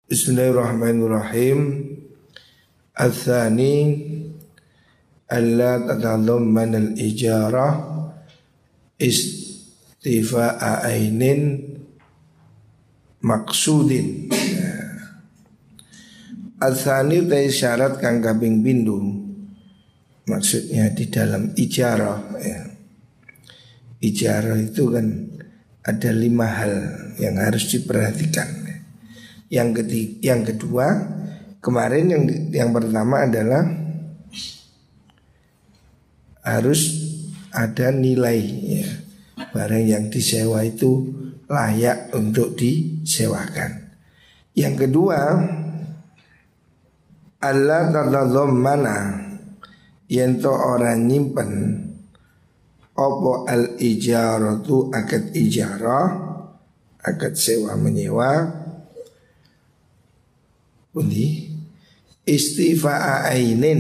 Bismillahirrahmanirrahim. Al-thani alla tatadhamman al-ijarah istifa'a ainin maksudin. Al-thani utai syarat kang kaping pindho. Maksudnya di dalam ijarah ya. Ijarah itu kan ada 5 hal yang harus diperhatikan. Yang kedua, kemarin yang pertama adalah harus ada nilai ya. Barang yang disewa itu layak untuk disewakan. Yang kedua, alla tadhammana yento orang nyimpen opo al ijaratu akad ijarah, akad sewa menyewa, pundi istifa'a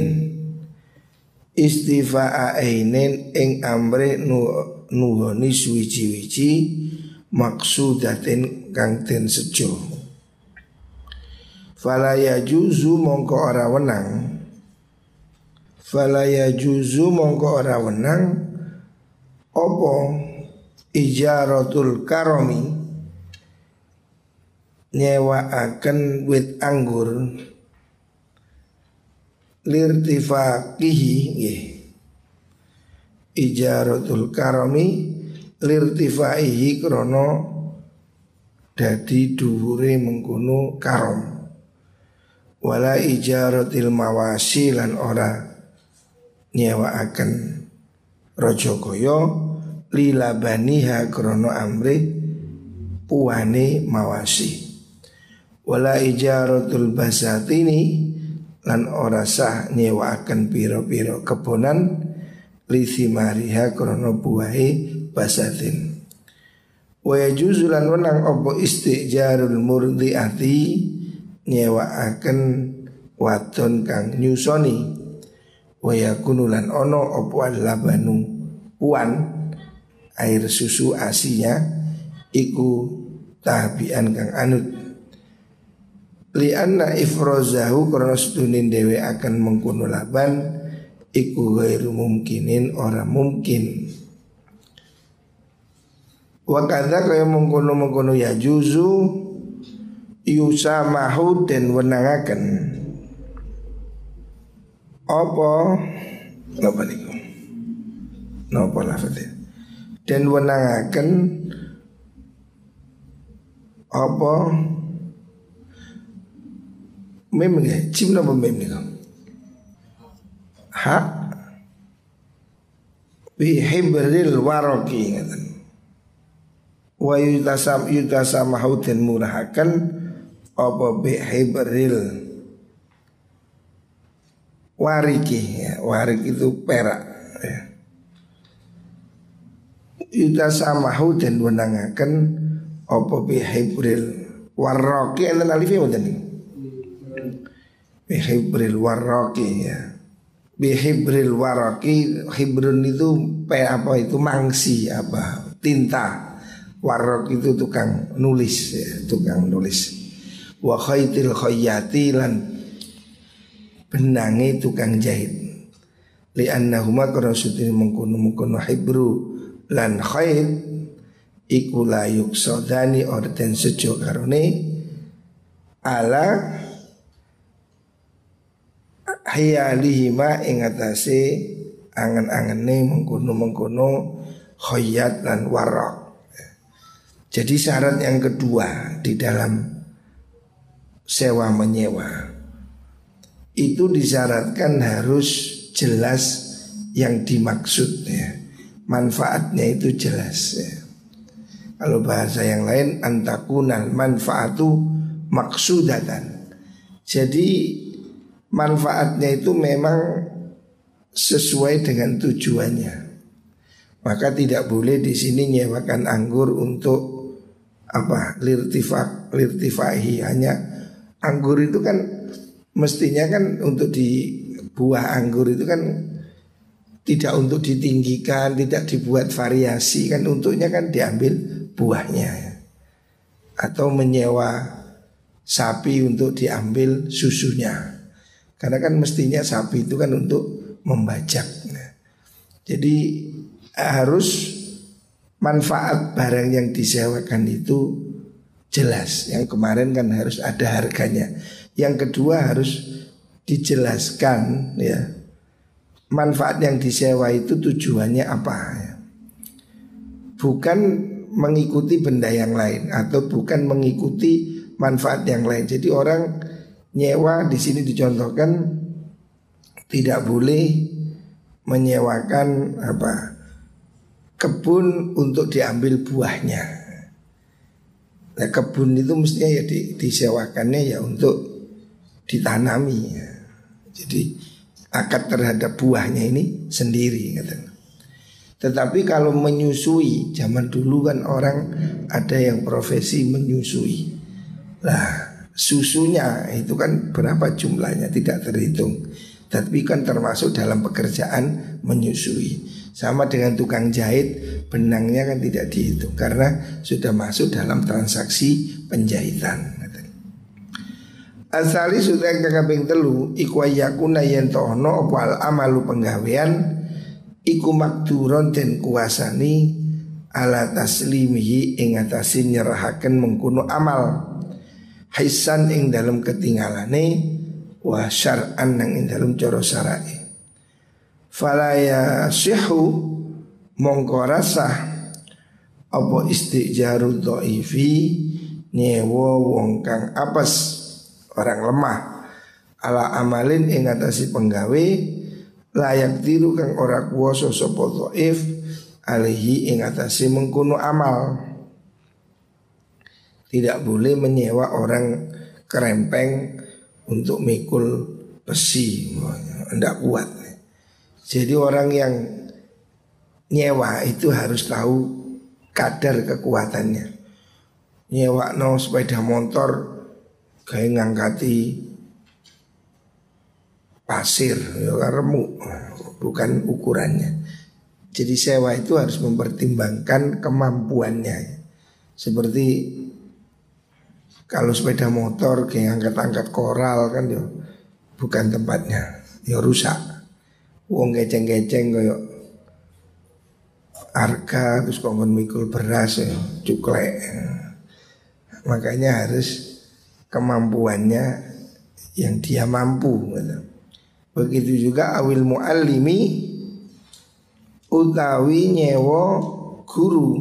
ainin ing amre nuhoni suwiji-wiji maksudatin kang den sejo. Fala yajuzu mongko ora wenang opo ijaratul karomi nyewa akan wit anggur lirtifaqihi nggih. Ijaratul karomi lirtifaihi krono dadi dhuwure mengkono karom. Wala ijaratil mawasi lan ora nyewa akan rojo koyo lilabaniha krono amri puane mawasi. Wala ijaratul basatini lan ora sah nyewa akan piro-piro kebonan lithimariha krono buahe basatin. Wa yajuzu lan wenang opo istijarul murdiati nyewa akan wadon kang nyusoni. Wa yakunu lan ono opo labanu puan air susu asinya iku tabian kang anut li anna ifrozahu karena sedunin dewe akan mengkuno laban iku gairu mungkinin ora mungkin. Wa kadza kaya mengkuno ya juzu yusamahu den wenangaken apa napa niku napa lafadznya den wenangaken apa mem nggih cim napa mem niku ha bi hibril waraqi ngaten wa yutasamahu den murahaken apa bi hibril wariki ya, warik itu perak ya. Yutasamahu den wenangaken apa bi hibril waraqi enten alife wonten niku bihibril waraqi ya. Bihibril waraqi, hibrun itu apa itu mangsi apa tinta. Waraq itu tukang nulis ya, tukang nulis. Wa khaitil khayyati lan benange tukang jahit. Li annahuma kana sudine mengkono hibru lan khait iku la yuksodani orden sejo karone ala hayalihima ing atase angen-angene mengkono khayat lan waraq. Jadi syarat yang kedua di dalam sewa menyewa itu disyaratkan harus jelas yang dimaksud ya. Manfaatnya itu jelas ya. Kalau bahasa yang lain antakunal manfaatu maksudatan. Jadi manfaatnya itu memang sesuai dengan tujuannya. Maka tidak boleh di sini nyewakan anggur untuk apa lirtifahi hanya anggur itu kan mestinya kan untuk di buah anggur itu kan tidak untuk ditinggikan, tidak dibuat variasi kan untuknya kan diambil buahnya ya. Atau menyewa sapi untuk diambil susunya. Karena kan mestinya sapi itu kan untuk membajak. Jadi harus manfaat barang yang disewakan itu jelas. Yang kemarin kan harus ada harganya. Yang kedua harus dijelaskan ya, manfaat yang disewa itu tujuannya apa ya. Bukan mengikuti benda yang lain atau bukan mengikuti manfaat yang lain. Jadi orang nyewa di sini dicontohkan tidak boleh menyewakan kebun untuk diambil buahnya. Nah, kebun itu mestinya ya disewakannya ya untuk ditanami ya. Jadi akad terhadap buahnya ini sendiri katanya. Tetapi kalau menyusui, zaman dulu kan orang ada yang profesi menyusui. Nah, susunya itu kan berapa jumlahnya tidak terhitung. Tapi kan termasuk dalam pekerjaan menyusui. Sama dengan tukang jahit, benangnya kan tidak dihitung karena sudah masuk dalam transaksi penjahitan. Asali sudah kaping telu iku yakuna yen tono opal amalu penggawean iku makduron den kuasani ala taslimihi ing atase nyerahaken mengkono amal hisan ing dalam ketinggalane wa syar'an nang ing dalam cara syar'i. Fala yasihu mongko rasah apa istijaru dhaifi nyewa wong kang apes orang lemah ala amalin ing atase penggawe layak tiru kang ora kuwasa sapa dhaif alihi ing atase mengkono amal. Tidak boleh menyewa orang kerempeng untuk mikul besi, enggak kuat. Jadi orang yang nyewa itu harus tahu kadar kekuatannya. Nyewa no sepeda motor kayak ngangkati pasir ya remuk, bukan ukurannya. Jadi sewa itu harus mempertimbangkan kemampuannya. Seperti kalau sepeda motor kayak angkat-angkat koral kan ya bukan tempatnya, ya rusak. Wong geceng-geceng kayak arka terus kongkon mikul beras ya cuklek. Makanya harus kemampuannya yang dia mampu. Begitu juga awil muallimi utawi nyewa guru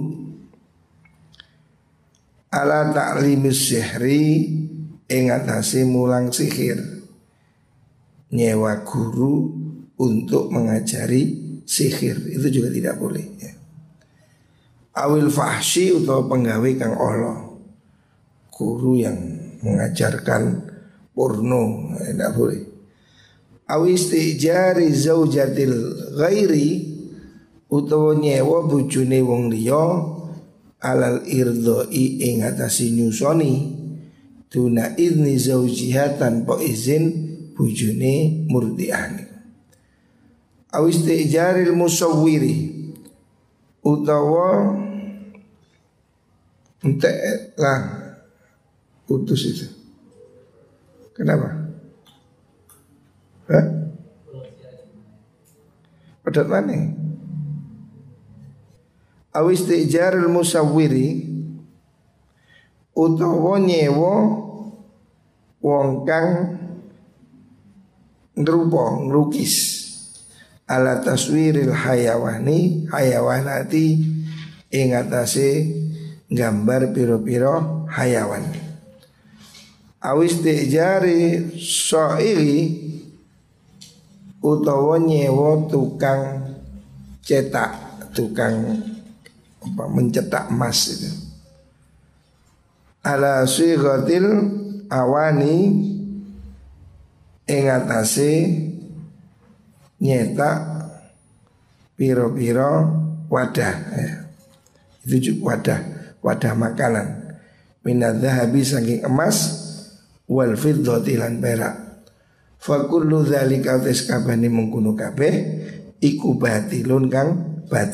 ala ta'limis sihri ing atase mulang sihir. Nyewa guru untuk mengajari sihir itu juga tidak boleh ya. Awil fahsyi utawa penggawe kang Allah, guru yang mengajarkan porno tidak boleh. Awistijari zaujatil ghairi utawa nyewa bojone wong liya alal irdoi ing atase nyusoni tuna idni zaujiha tanpa izin bojone murdiani. Awistijaril musawwiri utawa entek lah putus itu. Kenapa? Hah? Padat mana? Awistijarul musawwiri utawa nyewa wong kang ngrukis ala taswiril hayawanati ing atase gambar piro-piro hayawan. Awis tijari soiri utawa nyewa tukang cetak, tukang mencetak emas itu. Ala sighatil awani ing atase nyetak piro-piro wadah ya. Itu juga wadah makanan minadzahabi saking emas wal fiddati lan perak. Fa kullu dzalika taskabani mengkuno kabeh iku batilun kang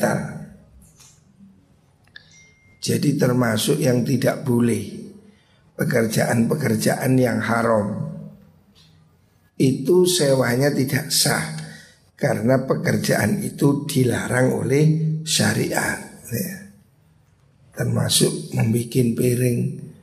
batal. Jadi termasuk yang tidak boleh pekerjaan-pekerjaan yang haram, itu sewanya tidak sah karena pekerjaan itu dilarang oleh syariat ya. Termasuk membuat piring,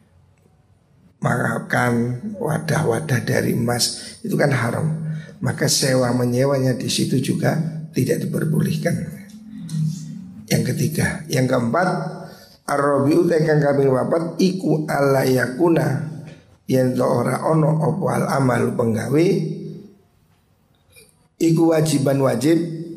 makan wadah-wadah dari emas, itu kan haram. Maka sewa menyewanya di situ juga tidak diperbolehkan. Yang ketiga, yang keempat, ar-rabi'u tekan kambing wapat iku ala yakuna yen to ora ono opo al amal penggawe iku wajiban wajib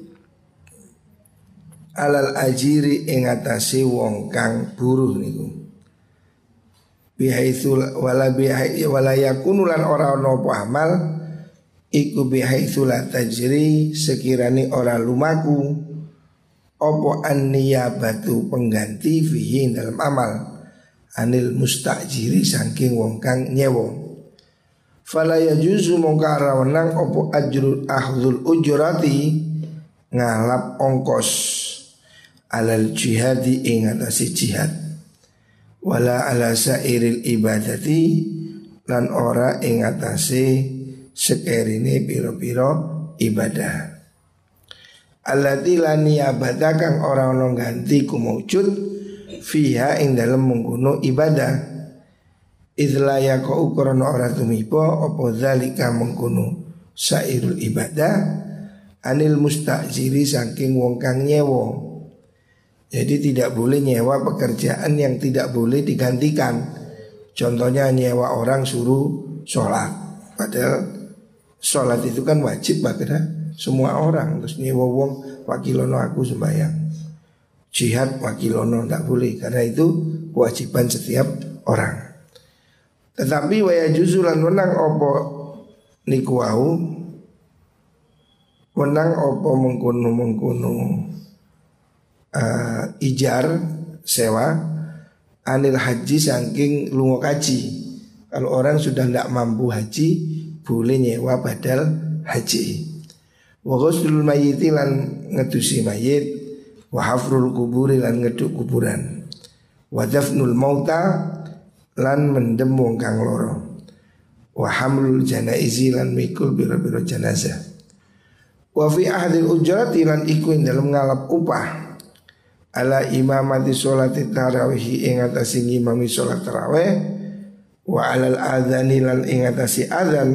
alal ajiri ing atase wong kang buruh niku. Bihaitsul wala yakunu lan ora ono opo amal iku bihaitsul tajri sekirane ora lumaku opo an-niyabatu pengganti fihi dalam amal anil mustajiri saking wong kang nyewa. Fala yajuzu mongkara wenang opo ajrul ahdzul ujrati ngalap ongkos alal jihadi ing atase jihad wala ala sairil ibadati lan ora ing atase sekerine pira-pira ibadah. Allati la niyabata kang ora ono ganti ku maujud fiha ing dalem mengkono ibadah. Idla yaqau krana ora tumiba apa zalika mengkono sairul ibadah anil mustajiri saking wong kang nyewa. Jadi tidak boleh nyewa pekerjaan yang tidak boleh digantikan. Contohnya nyewa orang suruh sholat, padahal sholat itu kan wajib pada semua orang. Terus nyewa wong wakilono aku sembahyang, jihad wakilono tidak boleh, karena itu kewajiban setiap orang. Tetapi waya juzulan menang opo niku wau, menang opo mengkono ijar sewa anil haji saking lungo kaji. Kalau orang sudah tidak mampu haji boleh nyewa badal haji. Wa ghuslul mayyiti lan ngedusi mayit, wa hafrul kuburi lan ngeduk kuburan, wa dafnul mauta lan mendem wong kang loro, wa hamlul janaizi lan mikul biro-biro jenazah. Wa fi ahdil ujrati lan iku ing dalem ngalap upah ala imamati sholati tarawih ing atase ngimami sholat tarawih, wa alal adzani lan ing atase adzan,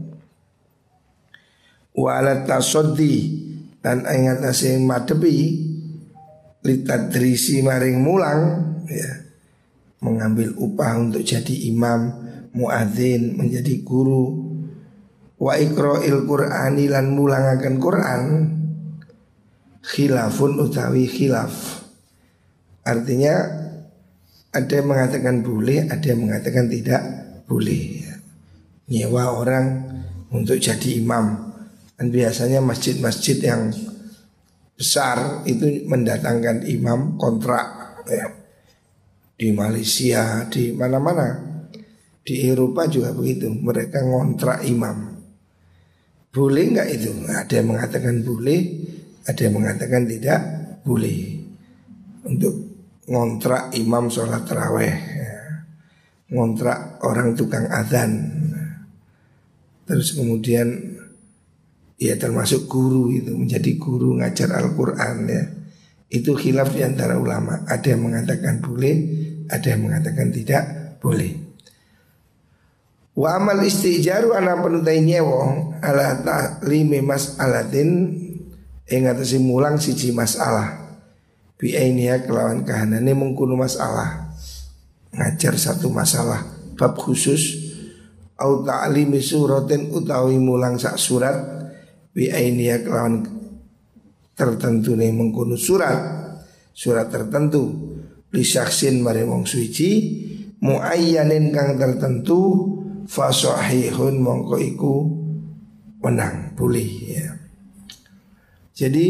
wa ala tasoddi dan ingat atase madepi litadrisi maring mulang ya, mengambil upah untuk jadi imam, muadzin, menjadi guru, wa iqra'il qur'ani lan mulangaken Quran, khilafun utawi khilaf. Artinya ada yang mengatakan boleh, ada yang mengatakan tidak boleh ya. Nyewa orang untuk jadi imam. Dan biasanya masjid-masjid yang besar itu mendatangkan imam kontrak ya. Di Malaysia, di mana-mana, di Eropa juga begitu. Mereka ngontrak imam. Boleh enggak itu? Ada yang mengatakan boleh, ada yang mengatakan tidak boleh. Untuk ngontrak imam sholat taraweh ya. Ngontrak orang tukang adzan. Terus kemudian ya termasuk guru itu, menjadi guru ngajar Al-Quran ya. Itu khilaf di antara ulama. Ada yang mengatakan boleh, ada yang mengatakan tidak boleh. Wa amal istijaru ana penutai nyewo ala ta'limi mas'alatin ing atase mulang siji masalah. Bi ainiha kelawan kahanane mengkono masalah. Ngajar satu masalah bab khusus au ta'limi suratin utawi mulang sak surat bi ainiha kelawan tertentu nih mengkono surat tertentu li syaksin mare wong suci muayyanin kang tertentu fa sahihun mongko iku menang boleh ya. Jadi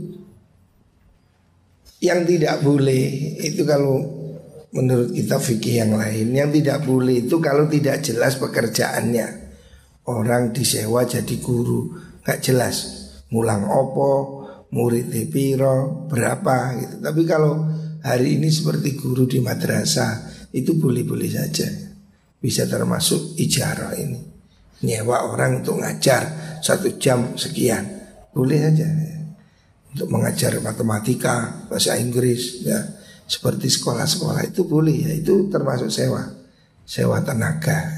yang tidak boleh itu kalau menurut kitab fikih yang lain, yang tidak boleh itu kalau tidak jelas pekerjaannya. Orang disewa jadi guru gak jelas mulang opo, murid piro, berapa gitu. Tapi kalau hari ini seperti guru di madrasah itu boleh-boleh saja. bisa termasuk ijarah ini. Nyewa orang untuk ngajar 1 jam sekian, boleh aja ya. Untuk mengajar matematika, bahasa Inggris ya, seperti sekolah-sekolah itu boleh ya, itu termasuk sewa tenaga.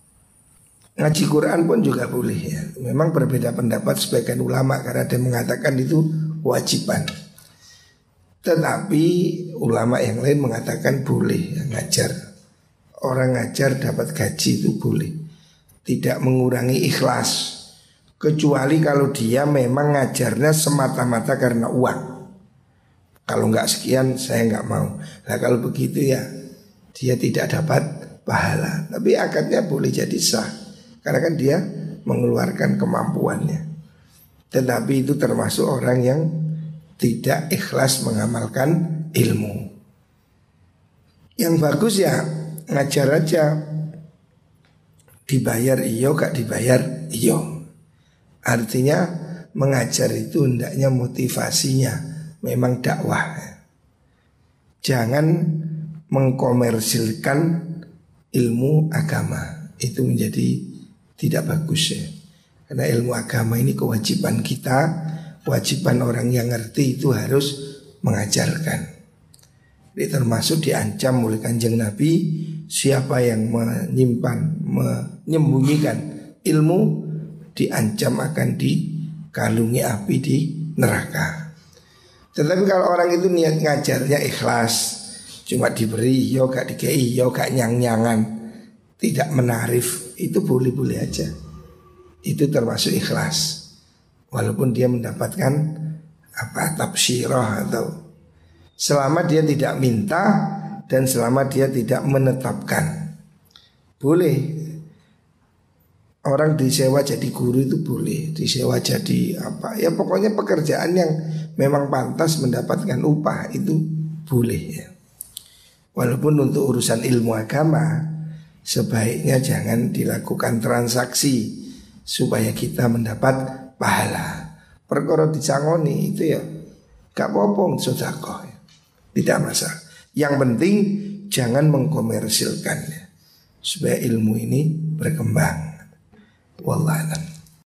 Ngaji Quran pun juga boleh ya. Memang berbeda pendapat sebagian ulama karena ada yang mengatakan itu kewajiban. Tetapi ulama yang lain mengatakan boleh ya, ngajar. Orang ngajar dapat gaji itu boleh, tidak mengurangi ikhlas. Kecuali kalau dia memang ngajarnya semata-mata karena uang. Kalau nggak sekian saya nggak mau. Nah kalau begitu ya dia tidak dapat pahala. Tapi akadnya boleh jadi sah, karena kan dia mengeluarkan kemampuannya. Tetapi itu termasuk orang yang tidak ikhlas mengamalkan ilmu. Yang bagus ya ngajar aja, dibayar iyo gak dibayar iyo. Artinya mengajar itu hendaknya motivasinya memang dakwah. Jangan mengkomersilkan ilmu agama, itu menjadi tidak bagus ya. Karena ilmu agama ini kewajiban kita, kewajiban orang yang ngerti itu harus mengajarkan. Ini termasuk diancam oleh Kanjeng Nabi, siapa yang menyembunyikan ilmu diancam akan dikalungi api di neraka. Tetapi kalau orang itu niat ngajarnya ikhlas, cuma diberi yo gak dikei yo gak nyang-nyangan, tidak menarif, itu boleh-boleh aja. Itu termasuk ikhlas. Walaupun dia mendapatkan tafsirah atau selama dia tidak minta dan selama dia tidak menetapkan, boleh. Orang disewa jadi guru itu boleh, disewa jadi apa, ya pokoknya pekerjaan yang memang pantas mendapatkan upah itu boleh ya. Walaupun untuk urusan ilmu agama sebaiknya jangan dilakukan transaksi supaya kita mendapat pahala. Perkara dicangoni itu ya gak apa-apa, sedekah ya, tidak masalah. Yang penting jangan mengkomersilkannya supaya ilmu ini berkembang. Wallahu a'lam.